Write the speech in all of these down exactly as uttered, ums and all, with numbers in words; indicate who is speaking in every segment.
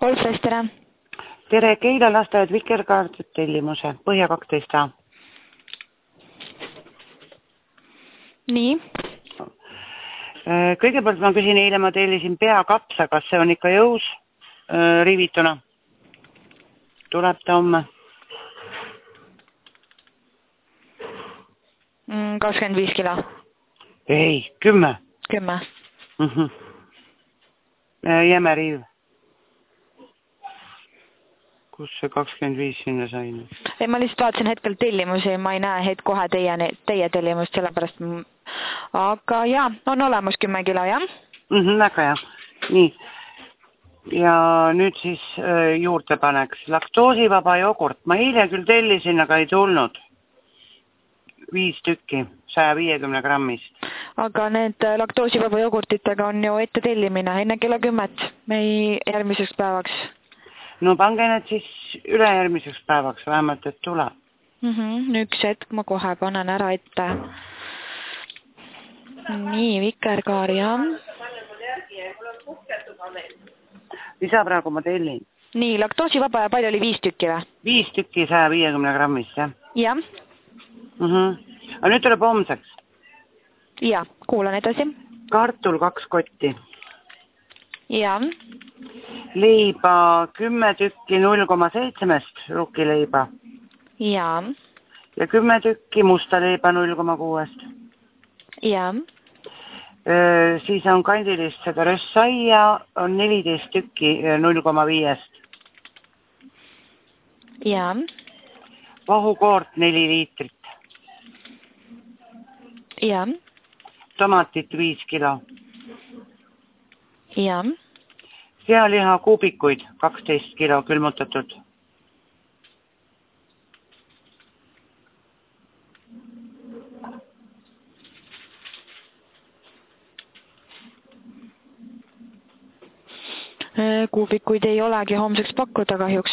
Speaker 1: Wolfres, tere.
Speaker 2: Tere, Keila lasteaed Vikerkaartud tellimuse, Põhja kaksteist A.
Speaker 1: Nii.
Speaker 2: Kõigepealt ma küsin, eile ma tellisin peakapsa, kas see on ikka jõus rivituna? Tuleb ta homme?
Speaker 1: kakskümmend viis kilo.
Speaker 2: Ei, kümme.
Speaker 1: Kümme.
Speaker 2: Mm -hmm. Jäme riiv. Kus see kakskümmend viis sinna sain?
Speaker 1: Ei, ma lihtsalt vaatasin hetkel tellimusi, ma ei näe heit kohe teie, teie tellimust, sellepärast. Aga jaa, on olemas kümme kilo, jah?
Speaker 2: Mm -hmm, väga jah. Nii. Ja nüüd siis juurde paneks. Laktoosivaba jogurt. Ma eile küll tellisin, aga ei tulnud. Viis tükki, saja viiekümne grammist.
Speaker 1: Aga need laktoosivaba jogurtitega on ju ette tellimine enne kella kümmet, me ei järgmiseks päevaks.
Speaker 2: No pange need siis ülejärgmiseks päevaks, vähemalt, et tule.
Speaker 1: Mm -hmm, üks hetk, ma kohe panen ära ette. Nii, Vikerkaar, jah.
Speaker 2: Lisa praegu ma tellin.
Speaker 1: Nii, laktoosivaba ja palju oli viis tükki või?
Speaker 2: Viis tükki saja viiekümne grammist, jah?
Speaker 1: Jah.
Speaker 2: Mm -hmm. Aga nüüd tuleb homseks.
Speaker 1: Ja, kuulan edasi.
Speaker 2: Kartul kaks kotti.
Speaker 1: Ja.
Speaker 2: Leiba kümme tükki null koma seitsemest rukileiba.
Speaker 1: Ja.
Speaker 2: Ja kümme tükki musta leiba null koma kuuest.
Speaker 1: Ja.
Speaker 2: Öö, siis on kandilist seda rössaia on neliteist tükki null koma viiest.
Speaker 1: Ja.
Speaker 2: Vahukoort neli liitrit.
Speaker 1: Ja.
Speaker 2: Tomatit viis kilo.
Speaker 1: Ja.
Speaker 2: Sealiha kuubikuid kaksteist kilo külmutatud.
Speaker 1: Kuubikuid ei olegi homseks pakkuda kahjuks.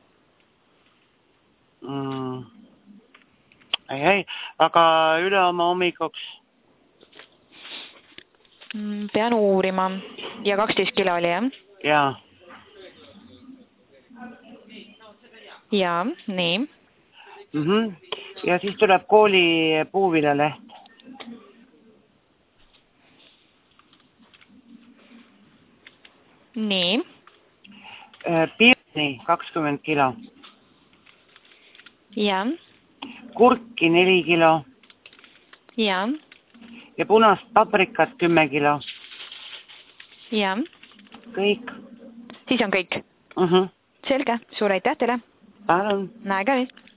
Speaker 2: Mm. Ei, ei, aga üle oma hommikuks.
Speaker 1: Pean uurima. Ja kaksteist kilo oli, jah?
Speaker 2: Jaa.
Speaker 1: Jaa, nii.
Speaker 2: Mm -hmm. Ja siis tuleb kooli puuviljaleht.
Speaker 1: Nii.
Speaker 2: Pirni kakskümmend kilo.
Speaker 1: Jaa.
Speaker 2: Kurki neli kilo.
Speaker 1: Jaa.
Speaker 2: Ja punast paprikat kümme kilo.
Speaker 1: Jaa.
Speaker 2: Kõik.
Speaker 1: Siis on kõik?
Speaker 2: Mm -hmm.
Speaker 1: Selge, suur aitäh teile.
Speaker 2: Palun.
Speaker 1: Näe ka nüüd.